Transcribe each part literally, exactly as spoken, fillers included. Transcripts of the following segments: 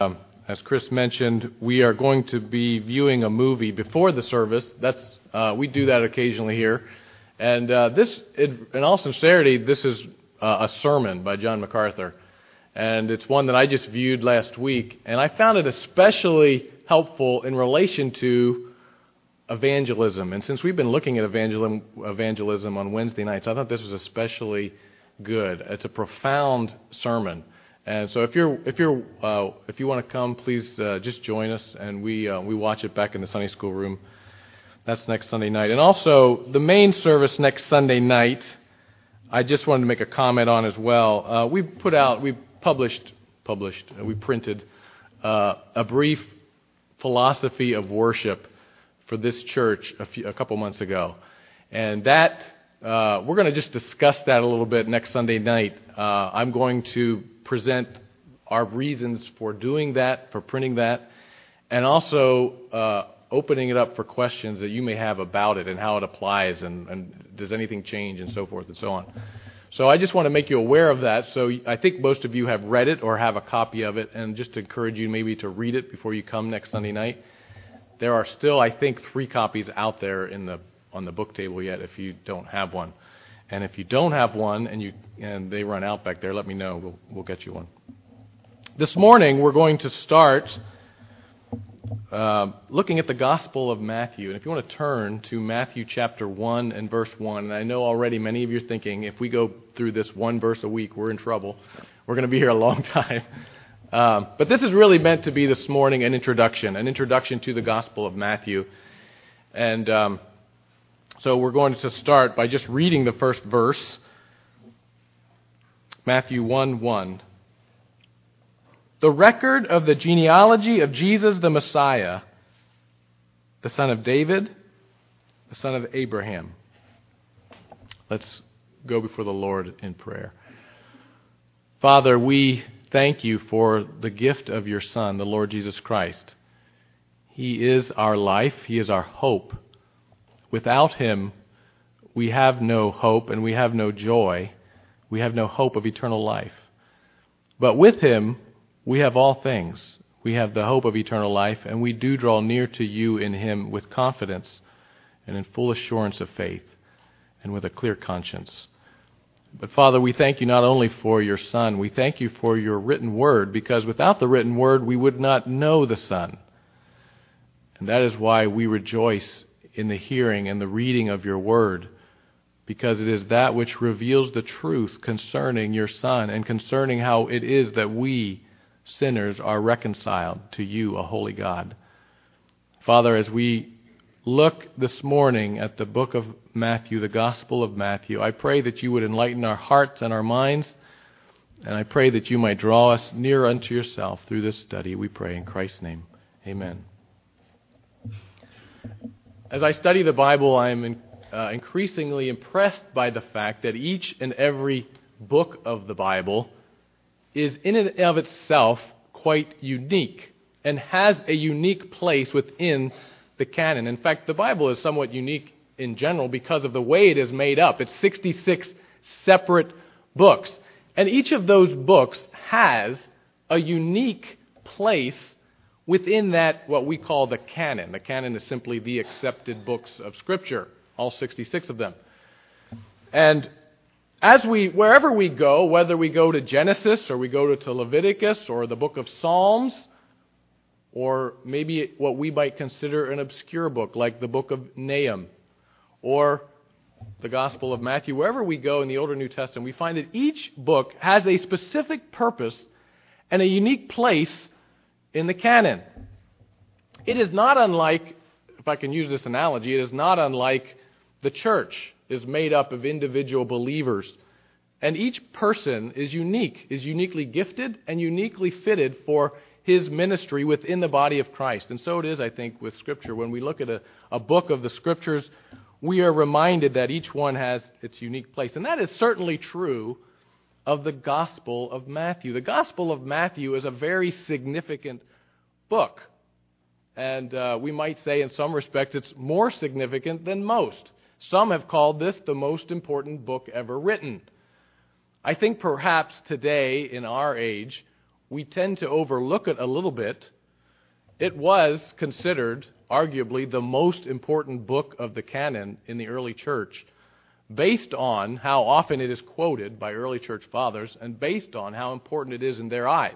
Um, as Chris mentioned, we are going to be viewing a movie before the service. That's uh, we do that occasionally here. And uh, this, in, in all sincerity, this is uh, a sermon by John MacArthur. And it's one that I just viewed last week. And I found it especially helpful in relation to evangelism. And since we've been looking at evangelism, evangelism on Wednesday nights, I thought this was especially good. It's a profound sermon. And so if you're if you're uh, if you want to come, please uh, just join us, and we uh, we watch it back in the Sunday school room. That's next Sunday night, and also the main service next Sunday night. I just wanted to make a comment on as well. Uh, we put out, we published, published, uh, we printed uh, a brief philosophy of worship for this church a, few, a couple months ago, and that uh, we're going to just discuss that a little bit next Sunday night. Uh, I'm going to present our reasons for doing that, for printing that, and also uh, opening it up for questions that you may have about it and how it applies and, and does anything change and so forth and so on. So I just want to make you aware of that. So I think most of you have read it or have a copy of it, and just to encourage you maybe to read it before you come next Sunday night. There are still, I think, three copies out there in the on the book table yet if you don't have one. And if you don't have one and you and they run out back there, let me know. We'll, we'll get you one. This morning, we're going to start uh, looking at the Gospel of Matthew. And if you want to turn to Matthew chapter one and verse one, and I know already many of you are thinking, if we go through this one verse a week, we're in trouble. We're going to be here a long time. Um, but this is really meant to be this morning an introduction, an introduction to the Gospel of Matthew. And Um, So we're going to start by just reading the first verse, Matthew one one. The record of the genealogy of Jesus the Messiah, the son of David, the son of Abraham. Let's go before the Lord in prayer. Father, we thank you for the gift of your Son, the Lord Jesus Christ. He is our life. He is our hope. Without him, we have no hope and we have no joy. We have no hope of eternal life. But with him, we have all things. We have the hope of eternal life, and we do draw near to you in him with confidence and in full assurance of faith and with a clear conscience. But Father, we thank you not only for your Son, we thank you for your written word, because without the written word, we would not know the Son. And that is why we rejoice in the hearing and the reading of your word, because it is that which reveals the truth concerning your Son and concerning how it is that we, sinners, are reconciled to you, a holy God. Father, as we look this morning at the book of Matthew, the Gospel of Matthew, I pray that you would enlighten our hearts and our minds, and I pray that you might draw us near unto yourself through this study, we pray in Christ's name. Amen. As I study the Bible, I am in, uh, increasingly impressed by the fact that each and every book of the Bible is in and of itself quite unique and has a unique place within the canon. In fact, the Bible is somewhat unique in general because of the way it is made up. It's sixty-six separate books, and each of those books has a unique place within that, what we call the canon. The canon is simply the accepted books of Scripture, all sixty-six of them. And as we, wherever we go, whether we go to Genesis or we go to Leviticus or the book of Psalms, or maybe what we might consider an obscure book like the book of Nahum or the Gospel of Matthew, wherever we go in the Old or New Testament, we find that each book has a specific purpose and a unique place in the canon. It is not unlike, if I can use this analogy, it is not unlike the church is made up of individual believers. And each person is unique, is uniquely gifted and uniquely fitted for his ministry within the body of Christ. And so it is, I think, with Scripture. When we look at a, a book of the Scriptures, we are reminded that each one has its unique place. And that is certainly true of the Gospel of Matthew. The Gospel of Matthew is a very significant book. And uh, we might say in some respects it's more significant than most. Some have called this the most important book ever written. I think perhaps today in our age we tend to overlook it a little bit. It was considered, arguably, the most important book of the canon in the early church, based on how often it is quoted by early church fathers and based on how important it is in their eyes.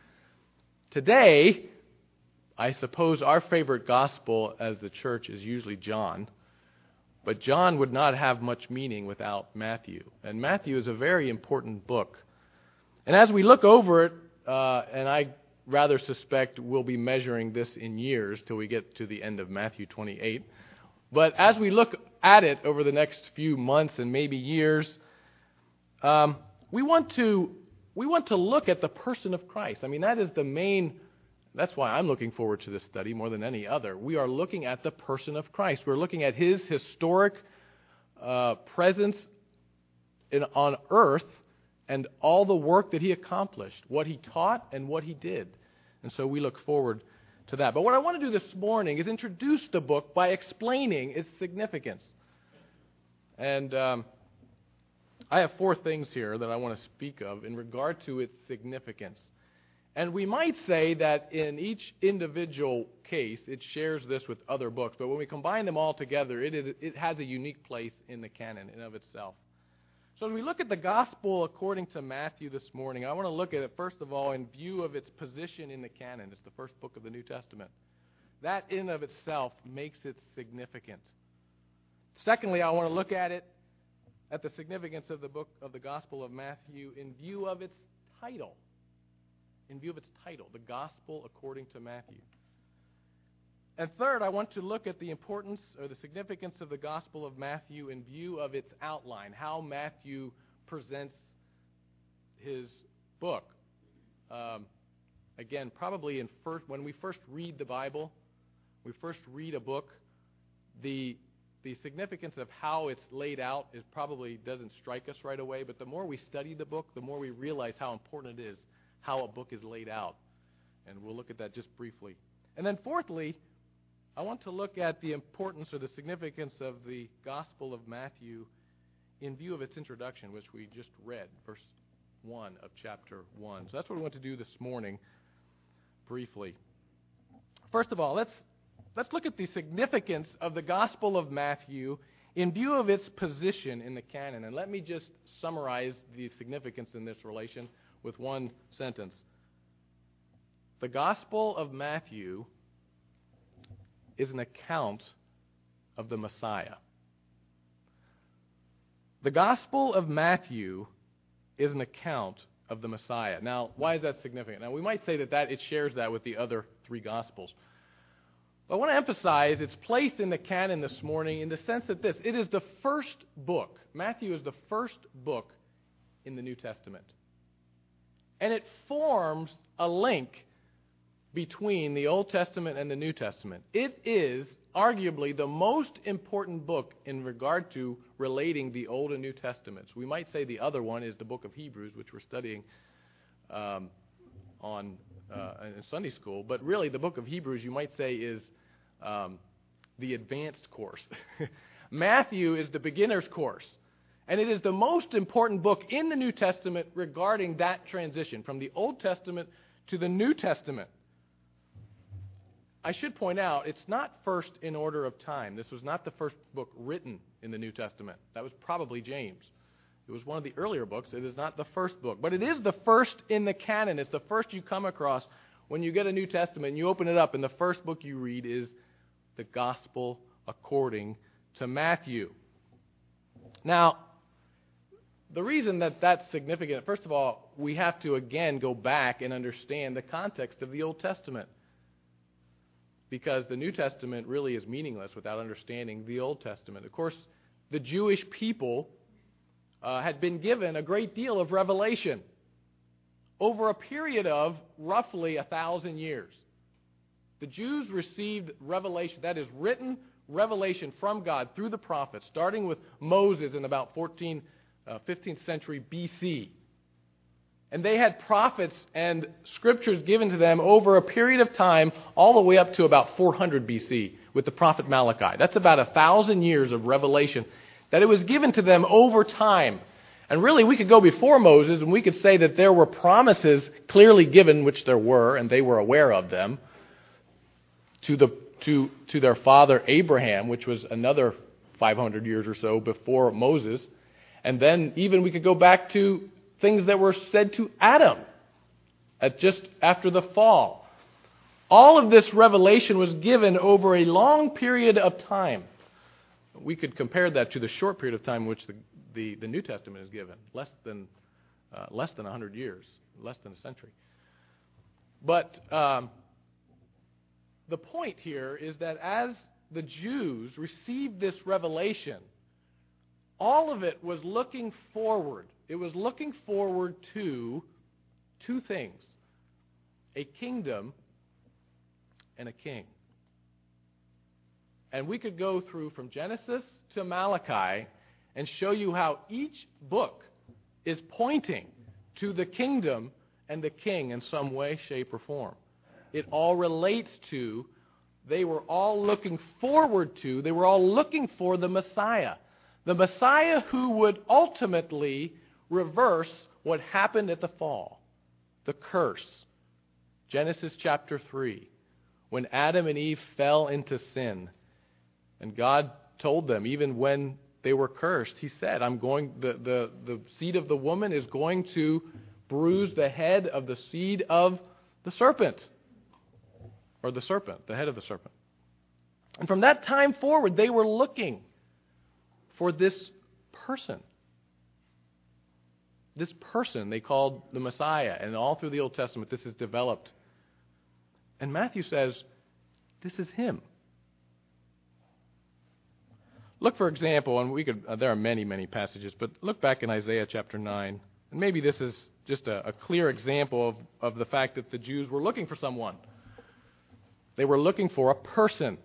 Today, I suppose our favorite gospel as the church is usually John, but John would not have much meaning without Matthew. And Matthew is a very important book. And as we look over it, uh, and I rather suspect we'll be measuring this in years till we get to the end of Matthew twenty-eight, but as we look at it over the next few months and maybe years, um, we want to we want to look at the person of Christ. I mean, that is the main. That's why I'm looking forward to this study more than any other. We are looking at the person of Christ. We're looking at His historic uh, presence in, on earth and all the work that He accomplished, what He taught and what He did. And so we look forward to that. But what I want to do this morning is introduce the book by explaining its significance. And um, I have four things here that I want to speak of in regard to its significance. And we might say that in each individual case, it shares this with other books. But when we combine them all together, it, is, it has a unique place in the canon in of itself. So as we look at the gospel according to Matthew this morning, I want to look at it, first of all, in view of its position in the canon. It's the first book of the New Testament. That in of itself makes it significant. Secondly, I want to look at it, at the significance of the book of the Gospel of Matthew in view of its title. In view of its title, the Gospel according to Matthew. And third, I want to look at the importance or the significance of the Gospel of Matthew in view of its outline, how Matthew presents his book. Um, again, probably in first, when we first read the Bible, we first read a book, the the significance of how it's laid out is probably doesn't strike us right away, but the more we study the book, the more we realize how important it is how a book is laid out. And we'll look at that just briefly. And then fourthly, I want to look at the importance or the significance of the Gospel of Matthew in view of its introduction, which we just read, verse one of chapter one. So that's what we want to do this morning, briefly. First of all, let's let's look at the significance of the Gospel of Matthew in view of its position in the canon. And let me just summarize the significance in this relation with one sentence. The Gospel of Matthew is an account of the Messiah. The Gospel of Matthew is an account of the Messiah. Now, why is that significant? Now, we might say that, that it shares that with the other three Gospels. But I want to emphasize it's placed in the canon this morning in the sense that this, it is the first book. Matthew is the first book in the New Testament. And it forms a link between the Old Testament and the New Testament. It is arguably the most important book in regard to relating the Old and New Testaments. We might say the other one is the book of Hebrews, which we're studying um, on uh, in Sunday school. But really, the book of Hebrews, you might say, is um, the advanced course. Matthew is the beginner's course. And it is the most important book in the New Testament regarding that transition from the Old Testament to the New Testament. I should point out, it's not first in order of time. This was not the first book written in the New Testament. That was probably James. It was one of the earlier books. It is not the first book. But it is the first in the canon. It's the first you come across when you get a New Testament and you open it up, and the first book you read is the Gospel according to Matthew. Now, the reason that that's significant, first of all, we have to again go back and understand the context of the Old Testament. Because the New Testament really is meaningless without understanding the Old Testament. Of course, the Jewish people uh, had been given a great deal of revelation over a period of roughly a thousand years. The Jews received revelation, that is written revelation from God through the prophets, starting with Moses in about fourteen Uh, fifteenth century B C. And they had prophets and scriptures given to them over a period of time all the way up to about four hundred B C with the prophet Malachi. That's about a thousand years of revelation that it was given to them over time. And really, we could go before Moses and we could say that there were promises clearly given, which there were, and they were aware of them, to the to to their father Abraham, which was another five hundred years or so before Moses. And then even we could go back to things that were said to Adam at just after the fall. All of this revelation was given over a long period of time. We could compare that to the short period of time in which the, the, the New Testament is given, less than uh, less than one hundred years, less than a century. But um, the point here is that as the Jews received this revelation, all of it was looking forward. It was looking forward to two things: a kingdom and a king. And we could go through from Genesis to Malachi and show you how each book is pointing to the kingdom and the king in some way, shape, or form. It all relates to, they were all looking forward to, they were all looking for the Messiah. The Messiah who would ultimately reverse what happened at the fall, the curse. Genesis chapter three, when Adam and Eve fell into sin. And God told them, even when they were cursed, He said, I'm going, the, the, the seed of the woman is going to bruise the head of the seed of the serpent. Or the serpent, the head of the serpent. And from that time forward, they were looking for this person. This person they called the Messiah. And all through the Old Testament, this is developed. And Matthew says, this is Him. Look, for example, and we could, uh, there are many, many passages, but look back in Isaiah chapter nine. And maybe this is just a, a clear example of, of the fact that the Jews were looking for someone. They were looking for a person.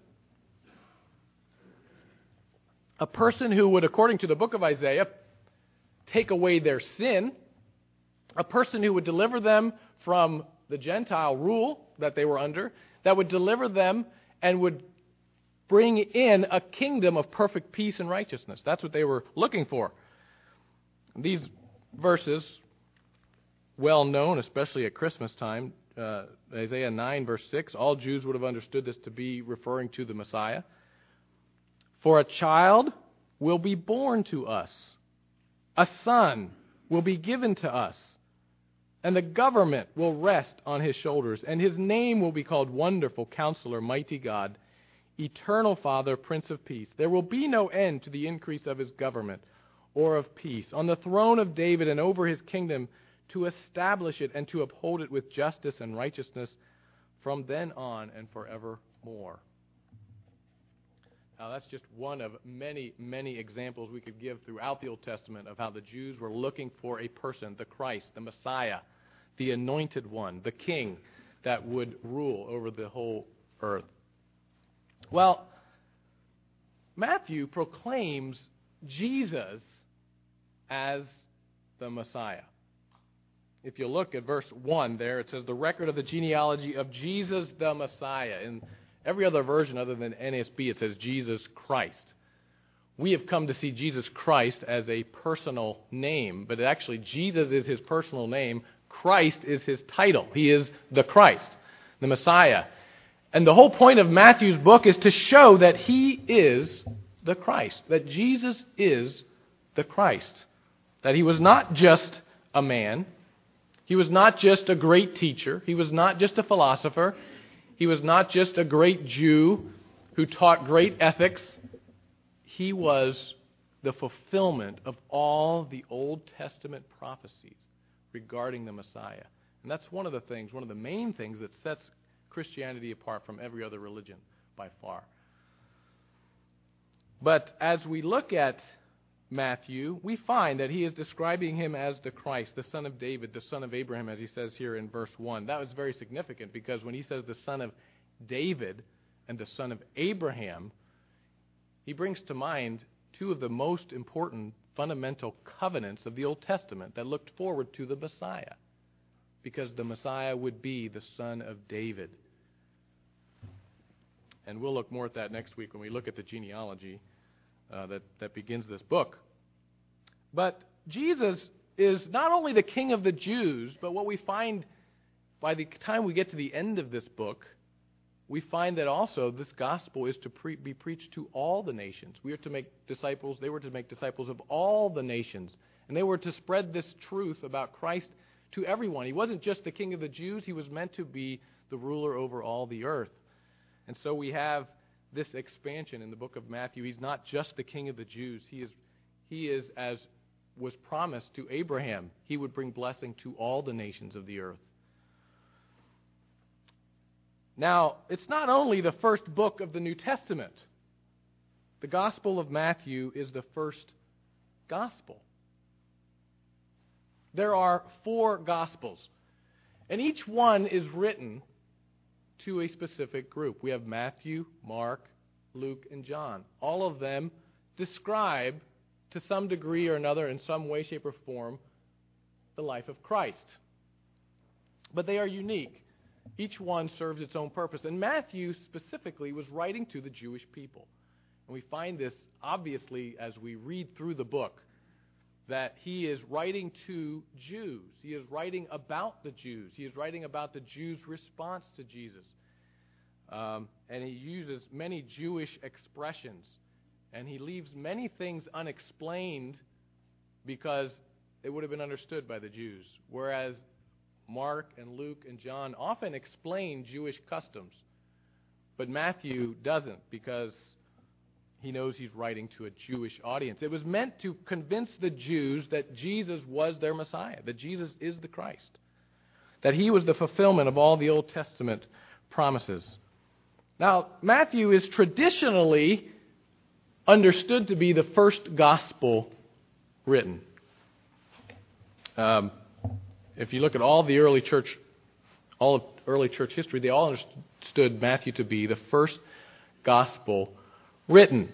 A person who would, according to the book of Isaiah, take away their sin. A person who would deliver them from the Gentile rule that they were under, that would deliver them and would bring in a kingdom of perfect peace and righteousness. That's what they were looking for. These verses, well known, especially at Christmas time, uh, Isaiah nine, verse six, all Jews would have understood this to be referring to the Messiah. For a child will be born to us, a son will be given to us, and the government will rest on His shoulders, and His name will be called Wonderful Counselor, Mighty God, Eternal Father, Prince of Peace. There will be no end to the increase of His government or of peace on the throne of David and over His kingdom, to establish it and to uphold it with justice and righteousness from then on and forevermore. Now, that's just one of many, many examples we could give throughout the Old Testament of how the Jews were looking for a person, the Christ, the Messiah, the Anointed One, the King that would rule over the whole earth. Well, Matthew proclaims Jesus as the Messiah. If you look at verse one there, it says, the record of the genealogy of Jesus the Messiah. In every other version other than N A S B, it says Jesus Christ. We have come to see Jesus Christ as a personal name, but actually Jesus is His personal name. Christ is His title. He is the Christ, the Messiah. And the whole point of Matthew's book is to show that He is the Christ, that Jesus is the Christ, that He was not just a man, He was not just a great teacher, He was not just a philosopher, He was not just a great Jew who taught great ethics. He was the fulfillment of all the Old Testament prophecies regarding the Messiah. And that's one of the things, one of the main things that sets Christianity apart from every other religion by far. But as we look at Matthew, we find that he is describing Him as the Christ, the son of David, the son of Abraham, as he says here in verse one. That was very significant because when he says the son of David and the son of Abraham, he brings to mind two of the most important fundamental covenants of the Old Testament that looked forward to the Messiah, because the Messiah would be the son of David. And we'll look more at that next week when we look at the genealogy uh, that, that begins this book. But Jesus is not only the King of the Jews, but what we find by the time we get to the end of this book, we find that also this gospel is to pre- be preached to all the nations. We are to make disciples, they were to make disciples of all the nations. And they were to spread this truth about Christ to everyone. He wasn't just the King of the Jews, he was meant to be the ruler over all the earth. And so we have this expansion in the book of Matthew. He's not just the King of the Jews. He is, he is, as was promised to Abraham, he would bring blessing to all the nations of the earth. Now, it's not only the first book of the New Testament. The Gospel of Matthew is the first gospel. There are four Gospels, and each one is written to a specific group. We have Matthew, Mark, Luke, and John. All of them describe, to some degree or another, in some way, shape, or form, the life of Christ. But they are unique. Each one serves its own purpose. And Matthew specifically was writing to the Jewish people. And we find this obviously as we read through the book, that he is writing to Jews. He is writing about the Jews. He is writing about the Jews' response to Jesus. Um, and he uses many Jewish expressions. And he leaves many things unexplained because it would have been understood by the Jews. Whereas Mark and Luke and John often explain Jewish customs. But Matthew doesn't, because he knows he's writing to a Jewish audience. It was meant to convince the Jews that Jesus was their Messiah, that Jesus is the Christ, that he was the fulfillment of all the Old Testament promises. Now, Matthew is traditionally understood to be the first gospel written. Um, if you look at all the early church, all of early church history, they all understood Matthew to be the first gospel written.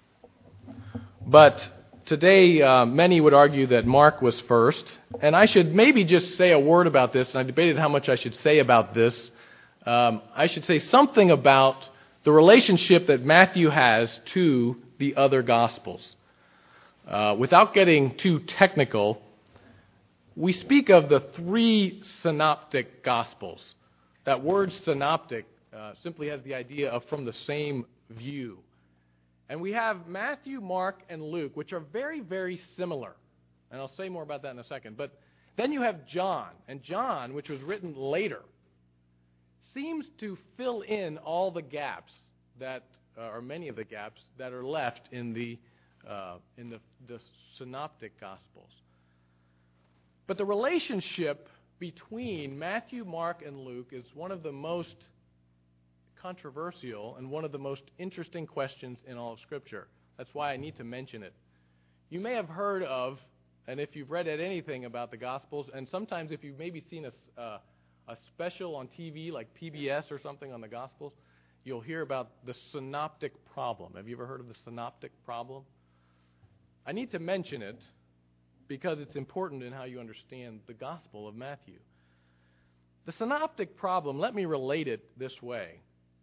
But today, uh, many would argue that Mark was first. And I should maybe just say a word about this, and I debated how much I should say about this. Um, I should say something about the relationship that Matthew has to the other Gospels. Uh, without getting too technical, we speak of the three synoptic Gospels. That word synoptic uh, simply has the idea of from the same view. And we have Matthew, Mark, and Luke, which are very, very similar. And I'll say more about that in a second. But then you have John. And John, which was written later, seems to fill in all the gaps that, uh, or many of the gaps, that are left in the uh, in the, the synoptic Gospels. But the relationship between Matthew, Mark, and Luke is one of the most controversial and one of the most interesting questions in all of Scripture. That's why I need to mention it. You may have heard of, and if you've read anything about the Gospels, and sometimes if you've maybe seen a, uh, a special on T V like P B S or something on the Gospels, you'll hear about the synoptic problem. Have you ever heard of the synoptic problem? I need to mention it because it's important in how you understand the Gospel of Matthew. The synoptic problem, let me relate it this way.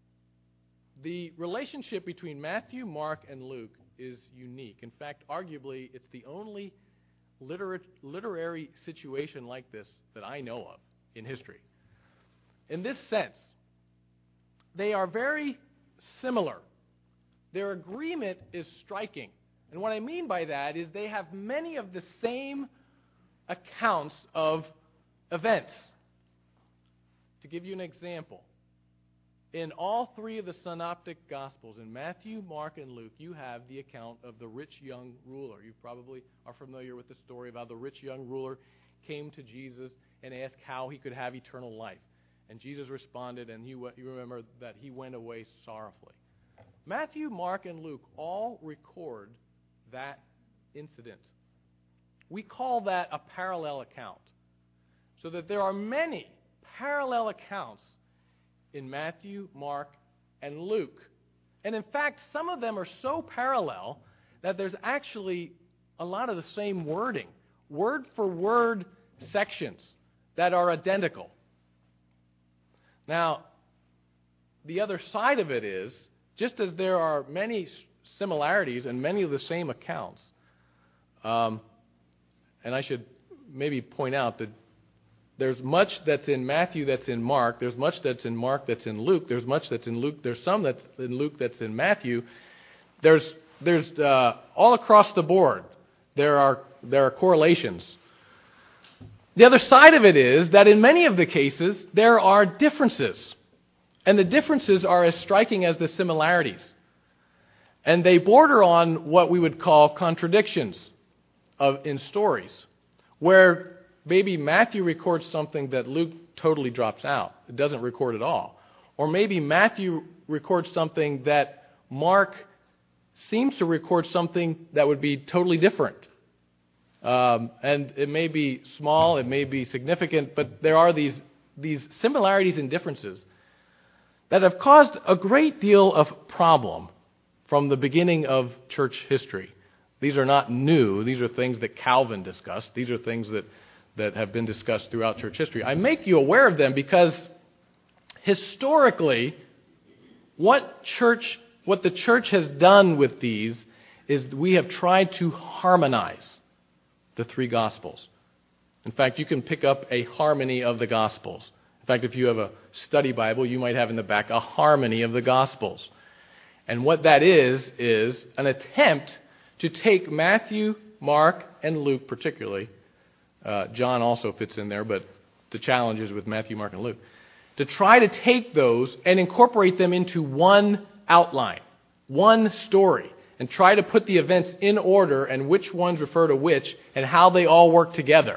The relationship between Matthew, Mark, and Luke is unique. In fact, arguably, it's the only liter- literary situation like this that I know of in history. In this sense, they are very similar. Their agreement is striking. And what I mean by that is they have many of the same accounts of events. To give you an example, in all three of the synoptic Gospels, in Matthew, Mark, and Luke, you have the account of the rich young ruler. You probably are familiar with the story of how the rich young ruler came to Jesus and asked how he could have eternal life. And Jesus responded, and he, you remember that he went away sorrowfully. Matthew, Mark, and Luke all record that incident. We call that a parallel account. So that there are many parallel accounts in Matthew, Mark, and Luke. And in fact, some of them are so parallel that there's actually a lot of the same wording, word for word sections that are identical. Now, the other side of it is, just as there are many similarities and many of the same accounts, um, and I should maybe point out that there's much that's in Matthew that's in Mark. There's much that's in Mark that's in Luke. There's much that's in Luke. There's some that's in Luke that's in Matthew. There's there's uh, all across the board. There are there are correlations. The other side of it is that in many of the cases there are differences, and the differences are as striking as the similarities, and they border on what we would call contradictions of in stories, where maybe Matthew records something that Luke totally drops out. It doesn't record at all. Or maybe Matthew records something that Mark seems to record something that would be totally different. Um, and it may be small, it may be significant, but there are these, these similarities and differences that have caused a great deal of problem from the beginning of church history. These are not new. These are things that Calvin discussed. These are things that that have been discussed throughout church history. I make you aware of them because historically, what church, what the church has done with these is we have tried to harmonize the three Gospels. In fact, you can pick up a harmony of the Gospels. In fact, if you have a study Bible, you might have in the back a harmony of the Gospels. And what that is, is an attempt to take Matthew, Mark, and Luke particularly. Uh, John also fits in there, but the challenge is with Matthew, Mark, and Luke. To try to take those and incorporate them into one outline, one story, and try to put the events in order and which ones refer to which and how they all work together.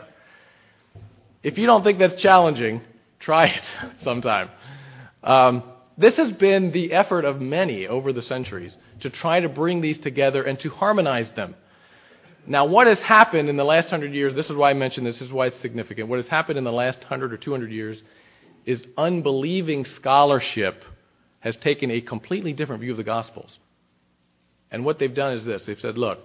If you don't think that's challenging, try it sometime. Um, this has been the effort of many over the centuries to try to bring these together and to harmonize them. Now, what has happened in the last hundred years, this is why I mentioned this, this is why it's significant. What has happened in the last hundred or two hundred years is unbelieving scholarship has taken a completely different view of the Gospels. And what they've done is this. They've said, look,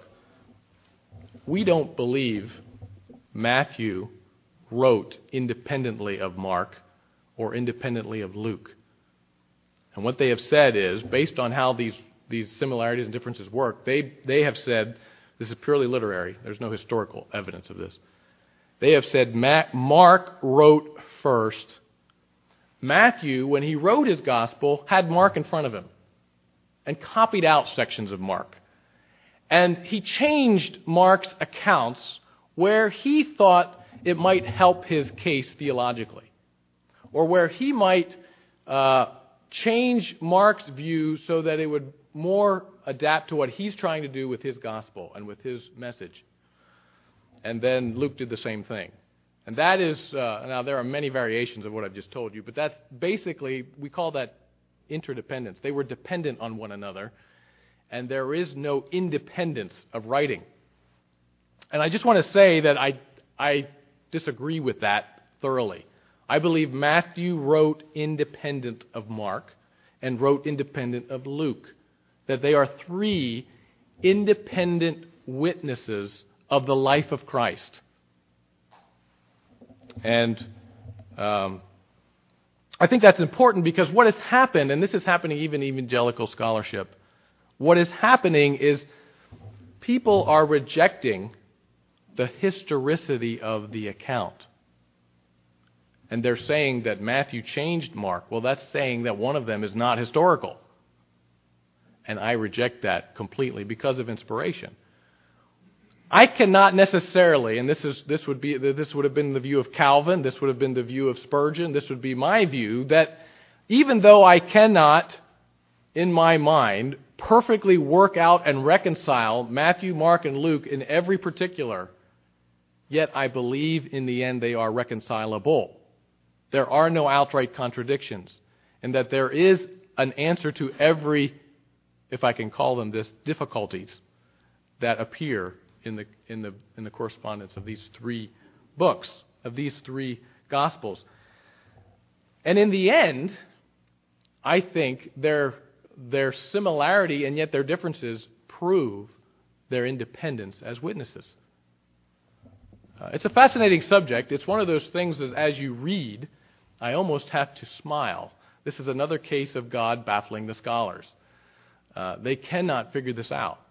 we don't believe Matthew wrote independently of Mark or independently of Luke. And what they have said is, based on how these, these similarities and differences work, they, they have said, this is purely literary. There's no historical evidence of this. They have said Mark wrote first. Matthew, when he wrote his gospel, had Mark in front of him and copied out sections of Mark. And he changed Mark's accounts where he thought it might help his case theologically, or where he might uh, change Mark's view so that it would more adapt to what he's trying to do with his gospel and with his message. And then Luke did the same thing. And that is, uh, now there are many variations of what I've just told you, but that's basically, we call that interdependence. They were dependent on one another, and there is no independence of writing. And I just want to say that I, I disagree with that thoroughly. I believe Matthew wrote independent of Mark and wrote independent of Luke. That they are three independent witnesses of the life of Christ. And um, I think that's important because what has happened, and this is happening even in evangelical scholarship, what is happening is people are rejecting the historicity of the account. And they're saying that Matthew changed Mark. Well, that's saying that one of them is not historical. And I reject that completely because of inspiration. I cannot necessarily, and this is this would be this would have been the view of Calvin, this would have been the view of Spurgeon, this would be my view, that even though I cannot, in my mind, perfectly work out and reconcile Matthew, Mark, and Luke in every particular, yet I believe in the end they are reconcilable. There are no outright contradictions, and that there is an answer to every, if I can call them this, difficulties that appear in the in the in the correspondence of these three books, of these three Gospels. And in the end, I think their their similarity and yet their differences prove their independence as witnesses. Uh, it's a fascinating subject. It's one of those things that as you read, I almost have to smile. This is another case of God baffling the scholars. Uh, they cannot figure this out.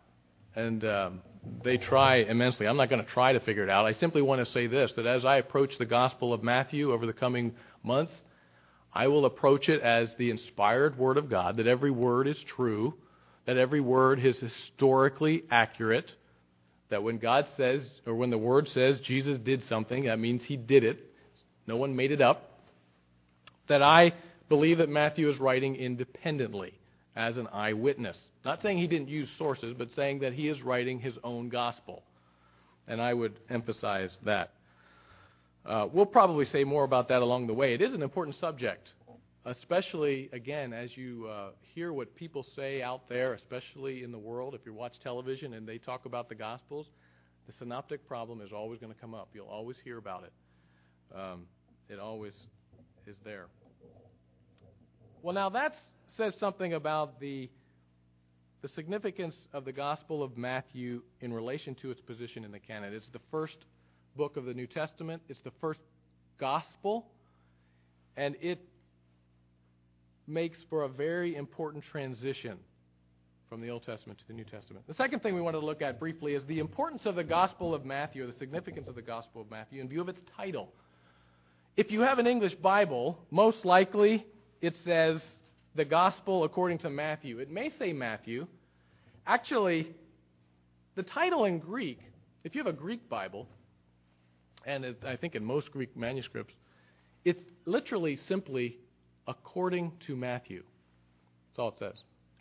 and um, they try immensely. I'm not going to try to figure it out. I simply want to say this, that as I approach the Gospel of Matthew over the coming months, I will approach it as the inspired Word of God, that every word is true, that every word is historically accurate, that when God says, or when the Word says Jesus did something, that means He did it. No one made it up. That I believe that Matthew is writing independently as an eyewitness. Not saying he didn't use sources, but saying that he is writing his own gospel. And I would emphasize that. Uh, we'll probably say more about that along the way. It is an important subject, especially, again, as you uh, hear what people say out there, especially in the world. If you watch television and they talk about the Gospels, the synoptic problem is always going to come up. You'll always hear about it. Um, it always is there. Well, now that says something about the the significance of the Gospel of Matthew in relation to its position in the canon. It's the first book of the New Testament. It's the first gospel, and it makes for a very important transition from the Old Testament to the New Testament. The second thing we want to look at briefly is the importance of the Gospel of Matthew, or the significance of the Gospel of Matthew in view of its title. If you have an English Bible, most likely it says the Gospel according to Matthew. It may say Matthew. Actually, the title in Greek, if you have a Greek Bible, and it, I think in most Greek manuscripts, it's literally simply according to Matthew. That's all it says.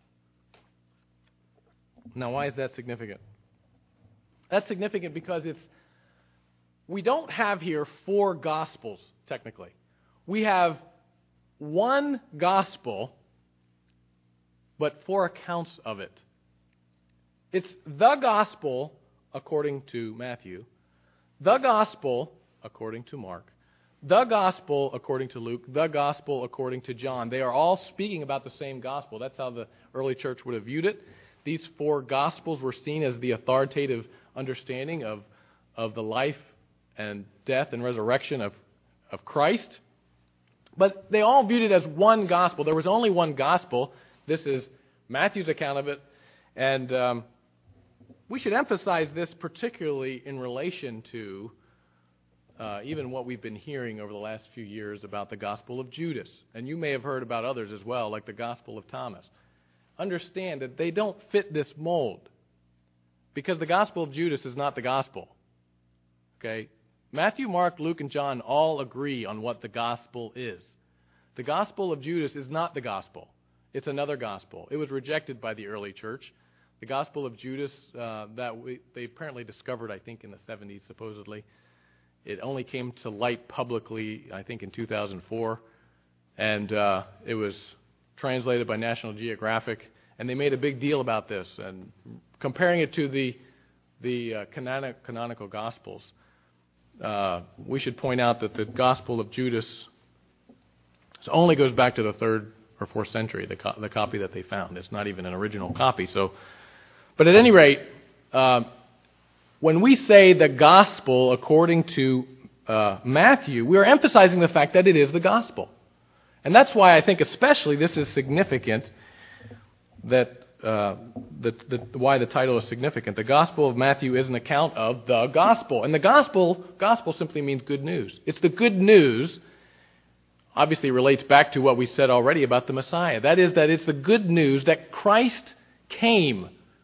Now, why is that significant? That's significant because it's we don't have here four Gospels, technically. We have one Gospel, but four accounts of it. It's the Gospel according to Matthew, the Gospel according to Mark, the Gospel according to Luke, the Gospel according to John. They are all speaking about the same Gospel. That's how the early church would have viewed it. These four Gospels were seen as the authoritative understanding of, of the life and death and resurrection of, of Christ. But they all viewed it as one Gospel. There was only one Gospel. This is Matthew's account of it. And um, we should emphasize this particularly in relation to uh, even what we've been hearing over the last few years about the Gospel of Judas. And you may have heard about others as well, like the Gospel of Thomas. Understand that they don't fit this mold, because the Gospel of Judas is not the Gospel. Okay? Matthew, Mark, Luke, and John all agree on what the Gospel is. The Gospel of Judas is not the Gospel. It's another Gospel. It was rejected by the early church. The Gospel of Judas, uh, that we, they apparently discovered, I think, in the seventies, supposedly. It only came to light publicly, I think, in two thousand four. And uh, it was translated by National Geographic. And they made a big deal about this. And comparing it to the, the uh, canonic, canonical Gospels, uh, we should point out that the Gospel of Judas only goes back to the third or fourth century, the, co- the copy that they found. It's not even an original copy. So, but at any rate, uh, when we say the Gospel according to uh, Matthew, we are emphasizing the fact that it is the Gospel. And that's why I think especially this is significant, that, uh, that, that why the title is significant. The Gospel of Matthew is an account of the Gospel. And the Gospel, Gospel simply means good news. It's the good news, obviously relates back to what we said already about the Messiah. That is, that it's the good news that Christ came.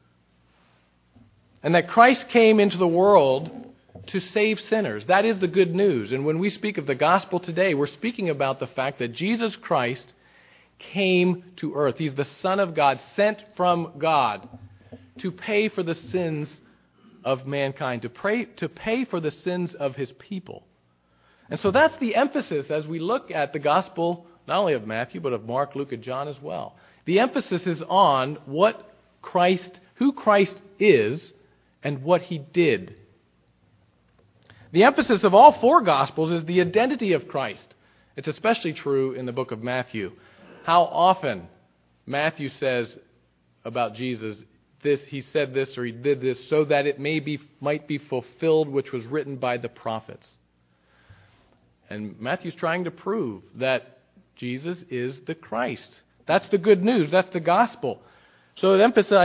And that Christ came into the world to save sinners. That is the good news. And when we speak of the gospel today, we're speaking about the fact that Jesus Christ came to earth. He's the Son of God, sent from God to pay for the sins of mankind, to pray, to pay for the sins of His people. And so that's the emphasis as we look at the gospel, not only of Matthew, but of Mark, Luke, and John as well. The emphasis is on what Christ, who Christ is, and what He did. The emphasis of all four Gospels is the identity of Christ. It's especially true in the book of Matthew. How often Matthew says about Jesus, this he said this or he did this so that it may be might be fulfilled which was written by the prophets. And Matthew's trying to prove that Jesus is the Christ. That's the good news. That's the gospel. So it emphasizes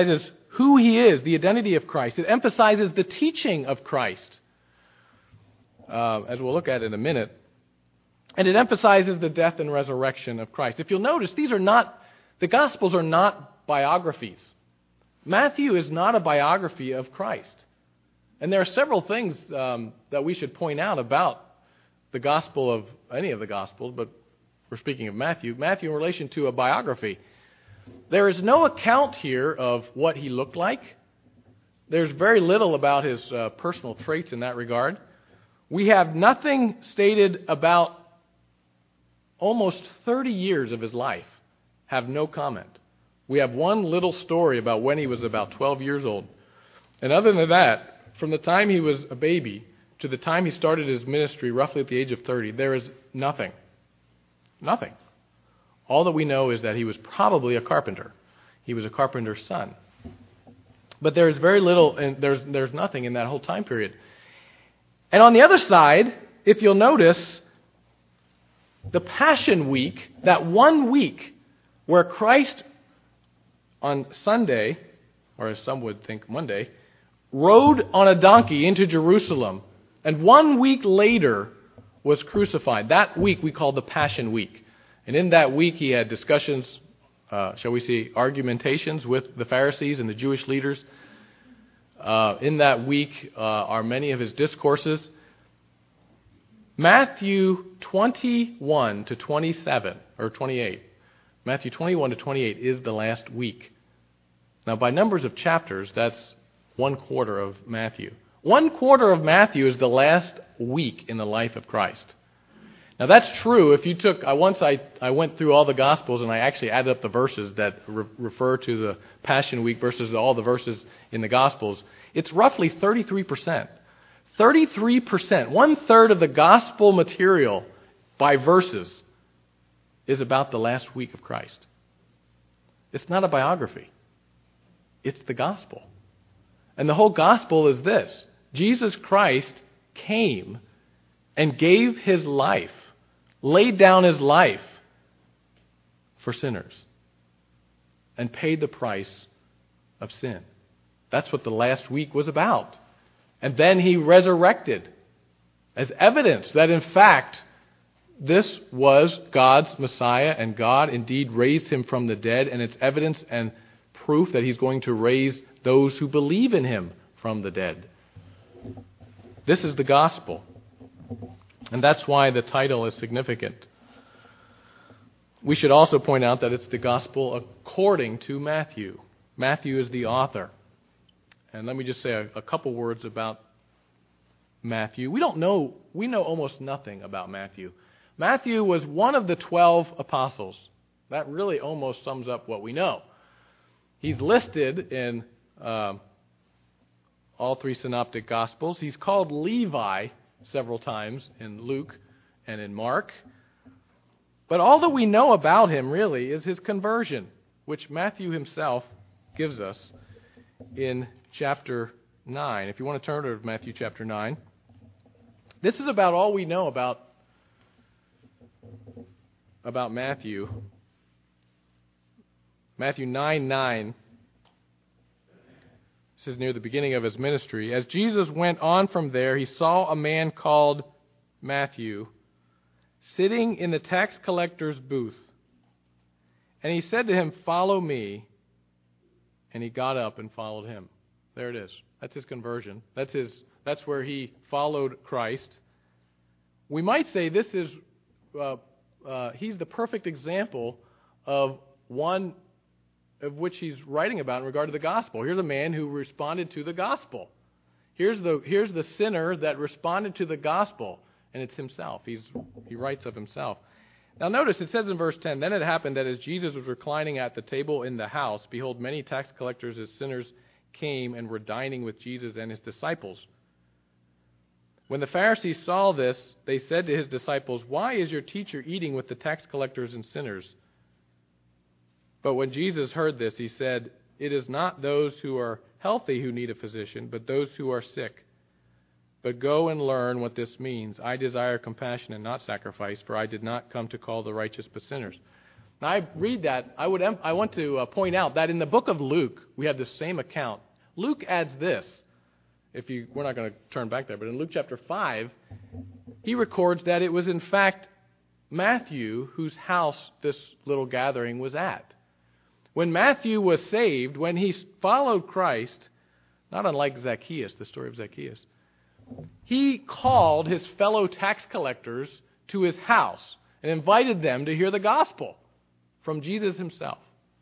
who he is, the identity of Christ. It emphasizes the teaching of Christ, uh, as we'll look at in a minute. And it emphasizes the death and resurrection of Christ. If you'll notice, these are not, the Gospels are not biographies. Matthew is not a biography of Christ. And there are several things um, that we should point out about the Gospel of, any of the Gospels, but we're speaking of Matthew. Matthew in relation to a biography. There is no account here of what he looked like. There's very little about his uh, personal traits in that regard. We have nothing stated about almost thirty years of his life. Have no comment. We have one little story about when he was about twelve years old. And other than that, from the time he was a baby to the time he started his ministry, roughly at the age of thirty, there is nothing. Nothing. All that we know is that he was probably a carpenter. He was a carpenter's son. But there's very little, and there's there's nothing in that whole time period. And on the other side, if you'll notice, the Passion Week, that one week where Christ on Sunday, or as some would think Monday, rode on a donkey into Jerusalem, and one week later was crucified. That week we call the Passion Week. And in that week he had discussions, uh, shall we say, argumentations with the Pharisees and the Jewish leaders. Uh, in that week uh, are many of his discourses. Matthew twenty-one to twenty-seven, or twenty-eight. Matthew twenty-one to twenty-eight is the last week. Now, by numbers of chapters, that's one quarter of Matthew. One quarter of Matthew is the last week in the life of Christ. Now, that's true. If you took, I once I, I went through all the Gospels and I actually added up the verses that re- refer to the Passion Week versus all the verses in the Gospels. It's roughly thirty-three percent. thirty-three percent, one-third of the Gospel material by verses is about the last week of Christ. It's not a biography. It's the Gospel. And the whole Gospel is this. Jesus Christ came and gave his life, laid down his life for sinners, and paid the price of sin. That's what the last week was about. And then he resurrected as evidence that, in fact, this was God's Messiah, and God indeed raised him from the dead, and it's evidence and proof that he's going to raise those who believe in him from the dead. This is the gospel. And that's why the title is significant. We should also point out that it's the gospel according to Matthew. Matthew is the author. And let me just say a, a couple words about Matthew. We don't know, we know almost nothing about Matthew. Matthew was one of the twelve apostles. That really almost sums up what we know. He's listed in uh, all three synoptic gospels. He's called Levi several times in Luke and in Mark. But all that we know about him really is his conversion, which Matthew himself gives us in chapter nine. If you want to turn to Matthew chapter nine. This is about all we know about, about Matthew. Matthew nine nine. This is near the beginning of his ministry. As Jesus went on from there, he saw a man called Matthew sitting in the tax collector's booth. And he said to him, "Follow me." And he got up and followed him. There it is. That's his conversion. That's his. That's where he followed Christ. We might say this is, uh, uh, he's the perfect example of one of which he's writing about in regard to the gospel. Here's a man who responded to the gospel. Here's the here's the sinner that responded to the gospel, and it's himself. He's he writes of himself. Now notice, it says in verse ten, "Then it happened that as Jesus was reclining at the table in the house, behold, many tax collectors as sinners came and were dining with Jesus and his disciples. When the Pharisees saw this, they said to his disciples, 'Why is your teacher eating with the tax collectors and sinners?' But when Jesus heard this, he said, 'It is not those who are healthy who need a physician, but those who are sick. But go and learn what this means. I desire compassion and not sacrifice, for I did not come to call the righteous but sinners.'" Now, I read that. I would. I want to uh, point out that in the book of Luke, we have the same account. Luke adds this. If you, we're not going to turn back there, but in Luke chapter five, he records that it was in fact Matthew whose house this little gathering was at. When Matthew was saved, when he followed Christ, not unlike Zacchaeus, the story of Zacchaeus, he called his fellow tax collectors to his house and invited them to hear the gospel from Jesus himself.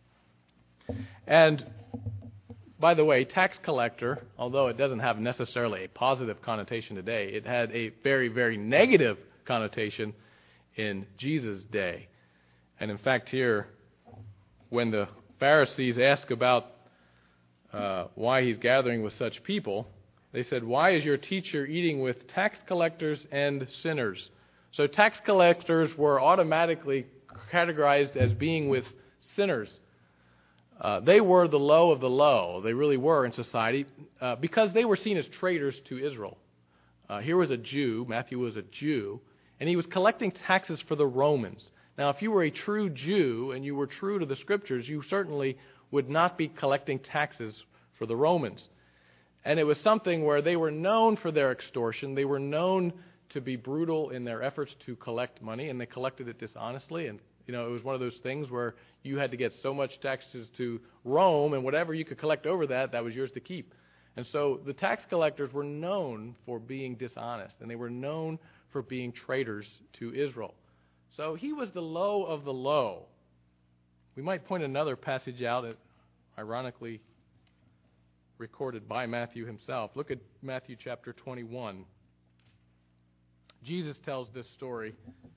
And by the way, tax collector, although it doesn't have necessarily a positive connotation today, it had a very, very negative connotation in Jesus' day. And in fact here, when the Pharisees ask about uh, why he's gathering with such people, they said, "Why is your teacher eating with tax collectors and sinners?" So tax collectors were automatically categorized as being with sinners. Uh, they were the low of the low. They really were in society uh, because they were seen as traitors to Israel. Uh, here was a Jew, Matthew was a Jew, and he was collecting taxes for the Romans. Now, if you were a true Jew and you were true to the Scriptures, you certainly would not be collecting taxes for the Romans. And it was something where they were known for their extortion. They were known to be brutal in their efforts to collect money, and they collected it dishonestly. And, you know, it was one of those things where you had to get so much taxes to Rome, and whatever you could collect over that, that was yours to keep. And so the tax collectors were known for being dishonest, and they were known for being traitors to Israel. So he was the low of the low. We might point another passage out that ironically recorded by Matthew himself. Look at Matthew chapter twenty-one. Jesus tells this story.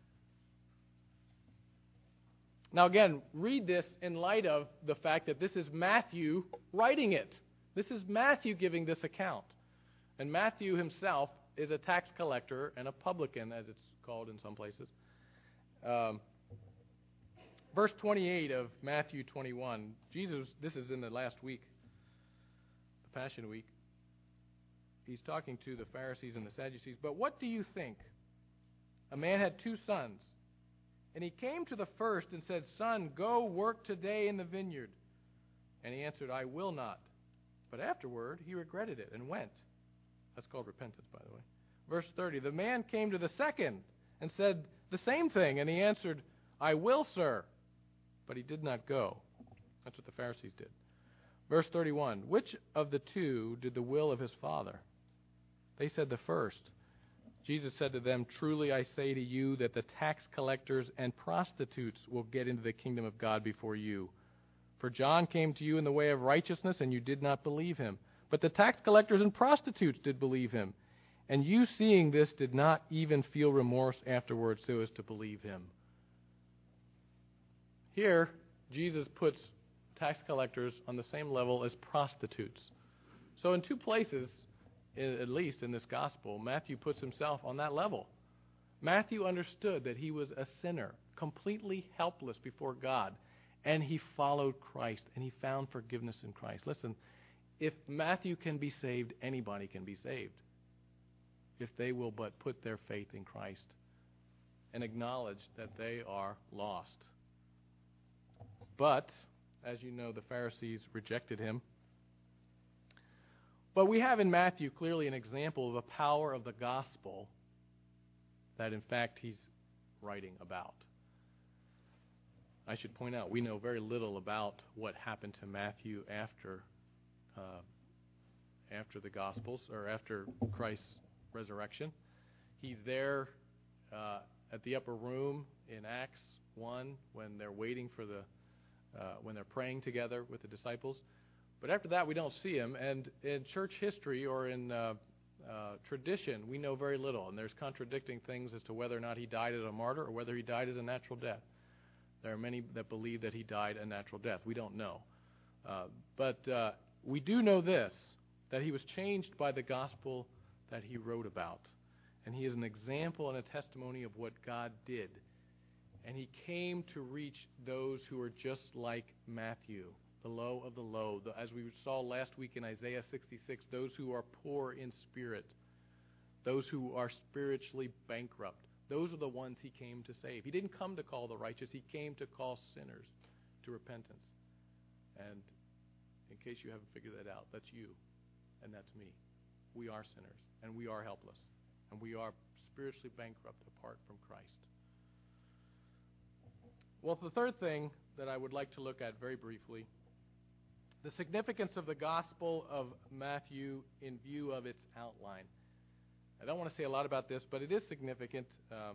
Now again, read this in light of the fact that this is Matthew writing it. This is Matthew giving this account. And Matthew himself is a tax collector and a publican, as it's called in some places. Um, verse twenty-eight of Matthew twenty-one, Jesus, this is in the last week, the Passion Week. He's talking to the Pharisees and the Sadducees. "But what do you think? A man had two sons. And he came to the first and said, 'Son, go work today in the vineyard.' And he answered, 'I will not.' But afterward he regretted it and went." That's called repentance, by the way. Verse thirty, "The man came to the second and said the same thing. And he answered, 'I will, sir.' But he did not go." That's what the Pharisees did. Verse thirty-one, "Which of the two did the will of his father?" They said, "The first." Jesus said to them, "Truly I say to you that the tax collectors and prostitutes will get into the kingdom of God before you. For John came to you in the way of righteousness, and you did not believe him. But the tax collectors and prostitutes did believe him. And you, seeing this, did not even feel remorse afterwards so as to believe him." Here, Jesus puts tax collectors on the same level as prostitutes. So in two places, at least in this gospel, Matthew puts himself on that level. Matthew understood that he was a sinner, completely helpless before God, and he followed Christ, and he found forgiveness in Christ. Listen, if Matthew can be saved, anybody can be saved, if they will but put their faith in Christ and acknowledge that they are lost. But, as you know, the Pharisees rejected him. But we have in Matthew clearly an example of the power of the gospel that, in fact, he's writing about. I should point out, we know very little about what happened to Matthew after uh, after the Gospels, or after Christ's resurrection. He's there uh, at the upper room in Acts one when they're waiting for the, uh, when they're praying together with the disciples. But after that, we don't see him. And in church history or in uh, uh, tradition, we know very little. And there's contradicting things as to whether or not he died as a martyr or whether he died as a natural death. There are many that believe that he died a natural death. We don't know. Uh, but uh, we do know this, that he was changed by the gospel that he wrote about. And he is an example and a testimony of what God did. And he came to reach those who are just like Matthew, the low of the low. The, as we saw last week in Isaiah sixty-six, those who are poor in spirit, those who are spiritually bankrupt, Those are the ones he came to save. He didn't come to call the righteous. He came to call sinners to repentance. And in case you haven't figured that out, that's you and that's me. We are sinners and we are helpless and we are spiritually bankrupt apart from Christ. Well, the third thing that I would like to look at very briefly, the significance of the Gospel of Matthew in view of its outline. I don't want to say a lot about this, but it is significant. Um,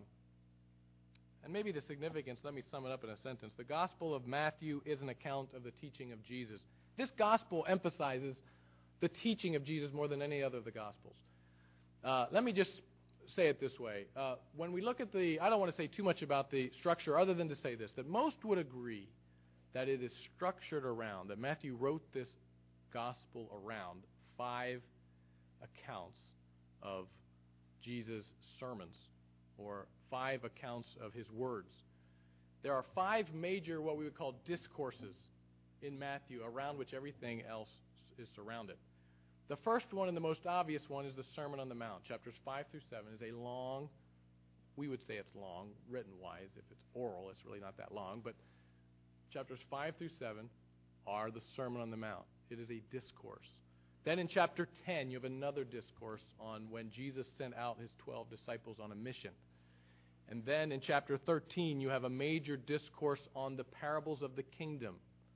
and maybe the significance, let me sum it up in a sentence. The Gospel of Matthew is an account of the teaching of Jesus. This Gospel emphasizes the teaching of Jesus more than any other of the Gospels. Uh, let me just say it this way. Uh, when we look at the, I don't want to say too much about the structure other than to say this, that most would agree that it is structured around, that Matthew wrote this Gospel around five accounts of Jesus' sermons, or five accounts of his words. There are five major, what we would call discourses in Matthew, around which everything else is surrounded. The first one and the most obvious one is the Sermon on the Mount. Chapters five through seven is a long, we would say it's long, written-wise. If it's oral, it's really not that long. But chapters five through seven are the Sermon on the Mount. It is a discourse. Then in chapter ten, you have another discourse on when Jesus sent out his twelve disciples on a mission. And then in chapter thirteen, you have a major discourse on the parables of the kingdom.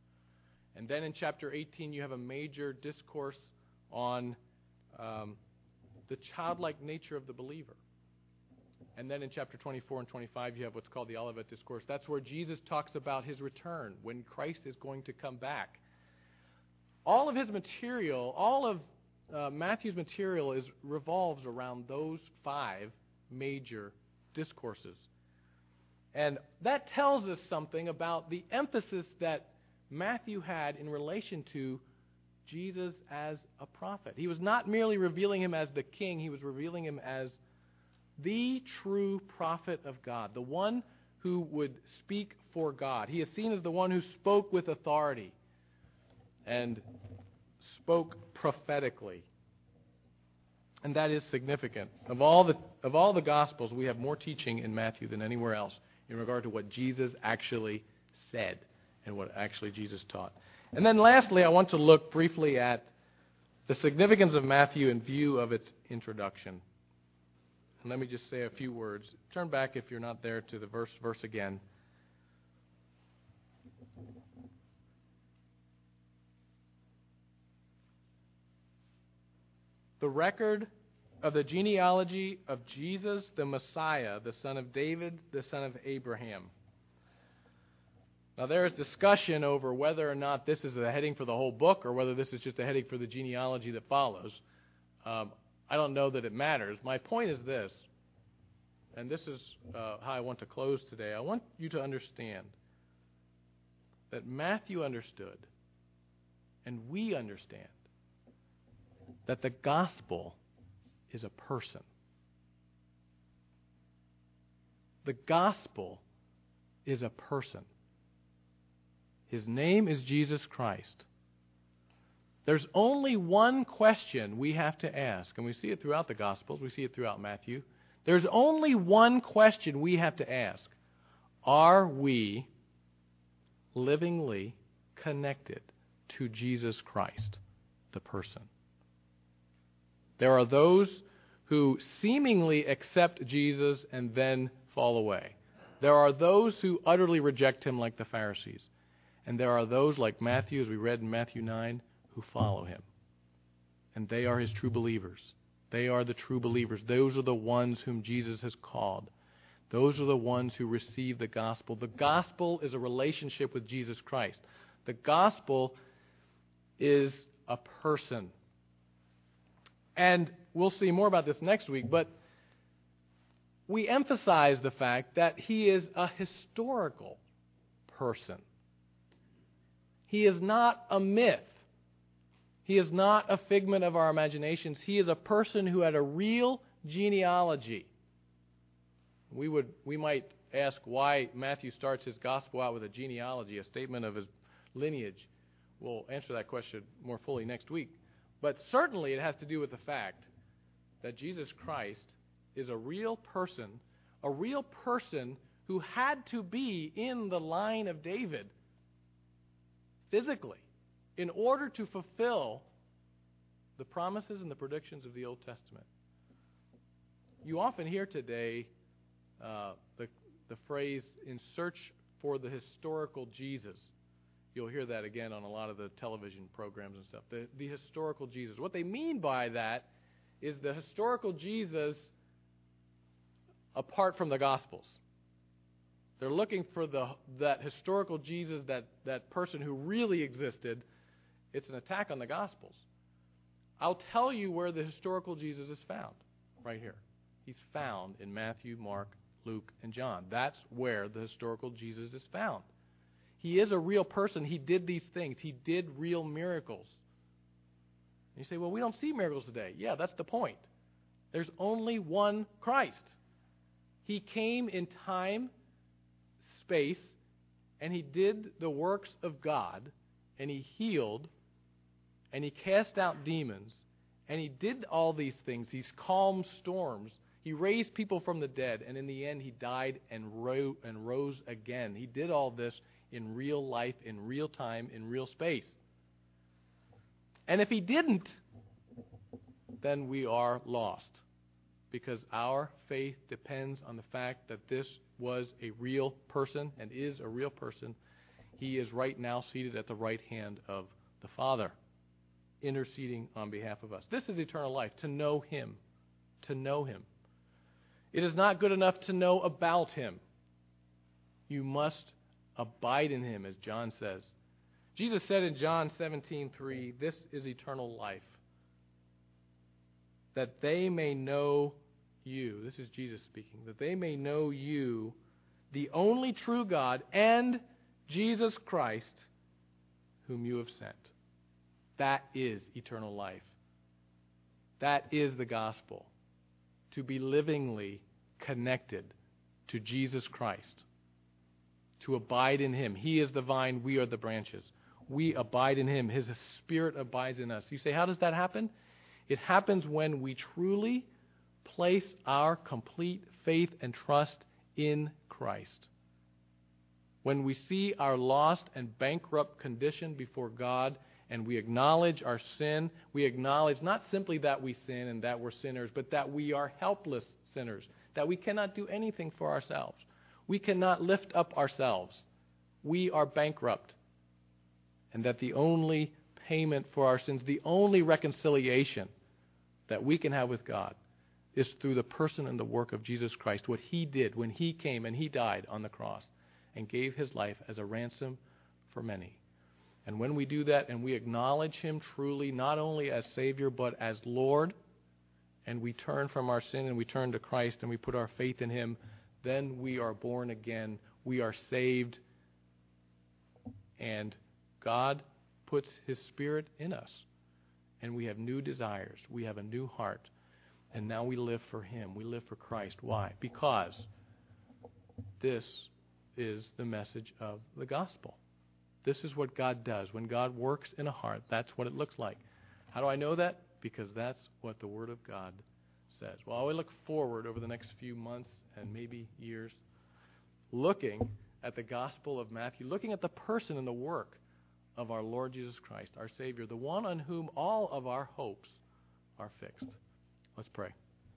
And then in chapter eighteen, you have a major discourse on um, the childlike nature of the believer. And then in chapter twenty-four and twenty-five, you have what's called the Olivet Discourse. That's where Jesus talks about his return, when Christ is going to come back. All of his material, all of uh, Matthew's material is revolves around those five major discourses. And that tells us something about the emphasis that Matthew had in relation to Jesus as a prophet. He was not merely revealing him as the king, he was revealing him as the true prophet of God, the one who would speak for God. He is seen as the one who spoke with authority and spoke prophetically. And that is significant. Of all the of all the Gospels, we have more teaching in Matthew than anywhere else in regard to what Jesus actually said and what actually Jesus taught. And then lastly, I want to look briefly at the significance of Matthew in view of its introduction. And let me just say a few words. Turn back, if you're not there, to the verse verse again. The record of the genealogy of Jesus, the Messiah, the son of David, the son of Abraham. Now, there is discussion over whether or not this is the heading for the whole book or whether this is just a heading for the genealogy that follows. Um, I don't know that it matters. My point is this, and this is uh, how I want to close today. I want you to understand that Matthew understood, and we understand, that the gospel is a person. The gospel is a person. His name is Jesus Christ. There's only one question we have to ask, and we see it throughout the Gospels, we see it throughout Matthew. There's only one question we have to ask. Are we livingly connected to Jesus Christ, the person? There are those who seemingly accept Jesus and then fall away. There are those who utterly reject him like the Pharisees. And there are those like Matthew, as we read in Matthew nine, who follow him. And they are his true believers. They are the true believers. Those are the ones whom Jesus has called. Those are the ones who receive the gospel. The gospel is a relationship with Jesus Christ. The gospel is a person. And we'll see more about this next week, but we emphasize the fact that he is a historical person. He is not a myth. He is not a figment of our imaginations. He is a person who had a real genealogy. We would, we might ask why Matthew starts his gospel out with a genealogy, a statement of his lineage. We'll answer that question more fully next week. But certainly it has to do with the fact that Jesus Christ is a real person a real person who had to be in the line of David physically in order to fulfill the promises and the predictions of the Old Testament. You often hear today uh, the, the phrase, in search for the historical Jesus. You'll hear that again on a lot of the television programs and stuff. The, the historical Jesus. What they mean by that is the historical Jesus apart from the Gospels. They're looking for the that historical Jesus, that, that person who really existed. It's an attack on the Gospels. I'll tell you where the historical Jesus is found, right here. He's found in Matthew, Mark, Luke, and John. That's where the historical Jesus is found. He is a real person. He did these things. He did real miracles. And you say, well, we don't see miracles today. Yeah, that's the point. There's only one Christ. He came in time, space, and He did the works of God, and He healed, and He cast out demons, and He did all these things, these calm storms. He raised people from the dead, and in the end He died and, ro- and rose again. He did all this in real life, in real time, in real space. And if He didn't, then we are lost, because our faith depends on the fact that this was a real person and is a real person. He is right now seated at the right hand of the Father, interceding on behalf of us. This is eternal life, to know Him, to know Him. It is not good enough to know about Him. You must abide in Him, as John says. Jesus said in John seventeen three, "This is eternal life, that they may know you," this is Jesus speaking, "that they may know you, the only true God, and Jesus Christ, whom you have sent." That is eternal life. That is the gospel. To be livingly connected to Jesus Christ. To abide in Him. He is the vine, we are the branches. We abide in Him. His Spirit abides in us. You say, how does that happen? It happens when we truly place our complete faith and trust in Christ. When we see our lost and bankrupt condition before God, and we acknowledge our sin, we acknowledge not simply that we sin and that we're sinners, but that we are helpless sinners, that we cannot do anything for ourselves. We cannot lift up ourselves. We are bankrupt. And that the only payment for our sins, the only reconciliation that we can have with God, is through the person and the work of Jesus Christ, what He did when He came and He died on the cross and gave His life as a ransom for many. And when we do that and we acknowledge Him truly, not only as Savior, but as Lord, and we turn from our sin and we turn to Christ and we put our faith in Him, then we are born again. We are saved. And God puts His Spirit in us. And we have new desires. We have a new heart. And now we live for Him. We live for Christ. Why? Because this is the message of the gospel. This is what God does. When God works in a heart, that's what it looks like. How do I know that? Because that's what the Word of God says. Well, I look forward over the next few months and maybe years, looking at the Gospel of Matthew, looking at the person and the work of our Lord Jesus Christ, our Savior, the one on whom all of our hopes are fixed. Let's pray.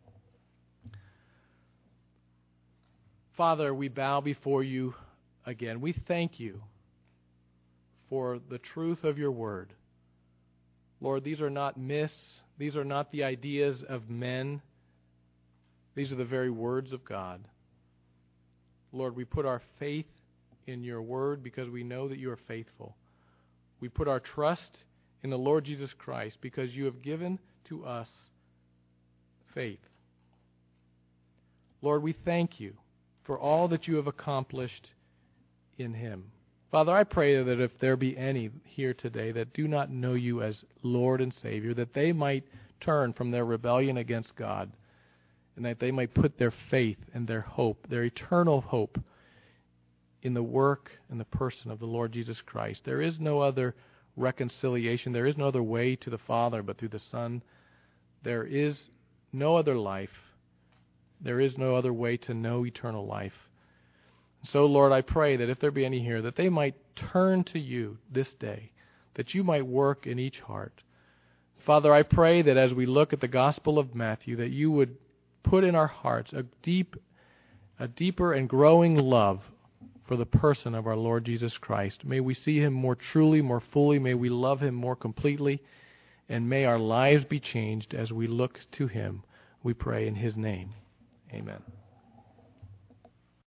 Father, we bow before You again. We thank You for the truth of Your Word. Lord, these are not myths. These are not the ideas of men. These are the very words of God. Lord, we put our faith in Your Word because we know that You are faithful. We put our trust in the Lord Jesus Christ because You have given to us faith. Lord, we thank You for all that You have accomplished in Him. Father, I pray that if there be any here today that do not know You as Lord and Savior, that they might turn from their rebellion against God, and that they might put their faith and their hope, their eternal hope, in the work and the person of the Lord Jesus Christ. There is no other reconciliation. There is no other way to the Father but through the Son. There is no other life, There is no other way to know eternal life. So, Lord, I pray that if there be any here, that they might turn to you this day, that you might work in each heart. Father, I pray that as we look at the Gospel of Matthew, that you would put in our hearts a deep, a deeper and growing love for the person of our Lord Jesus Christ. May we see him more truly, more fully. May we love him more completely. And may our lives be changed as we look to him. We pray in his name. Amen.